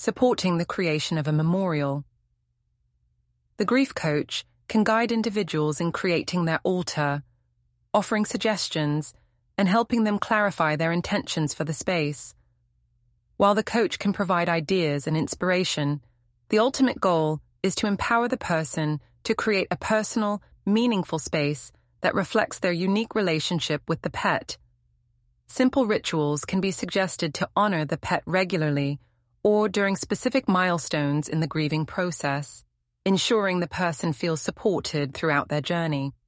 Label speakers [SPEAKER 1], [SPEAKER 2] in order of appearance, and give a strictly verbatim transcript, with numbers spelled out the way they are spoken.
[SPEAKER 1] supporting the creation of a memorial. The grief coach can guide individuals in creating their altar, offering suggestions and helping them clarify their intentions for the space. While the coach can provide ideas and inspiration, the ultimate goal is to empower the person to create a personal, meaningful space that reflects their unique relationship with the pet. Simple rituals can be suggested to honor the pet regularly or during specific milestones in the grieving process, ensuring the person feels supported throughout their journey.